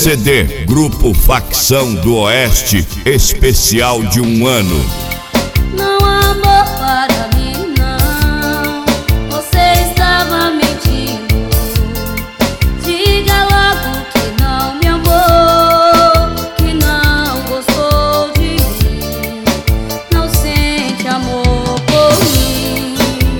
CD Grupo Facção do Oeste, especial de 1 ano. Não há amor para mim, não. Você estava mentindo. Diga logo que não me amou, que não gostou de mim, não sente amor por mim.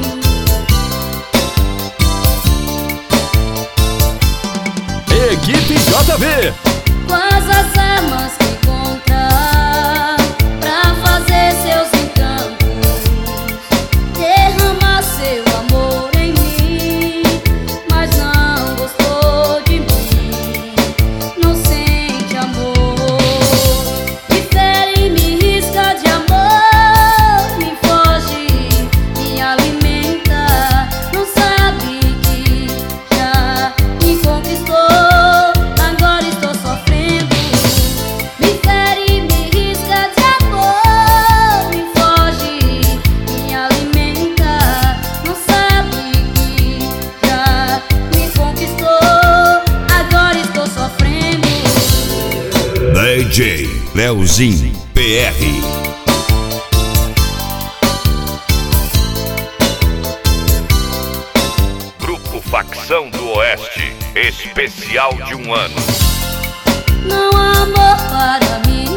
Equipe JV. Quais as armas que encontrar pra fazer seus encantos, derramar seu amor em mim, mas não gostou de mim, não sente amor. Me fere, me risca de amor, me foge, me alimenta, não sabe que já me conquistou. DJ Leozinho PR. Grupo Facção do Oeste, especial de 1 ano. Não há amor para mim,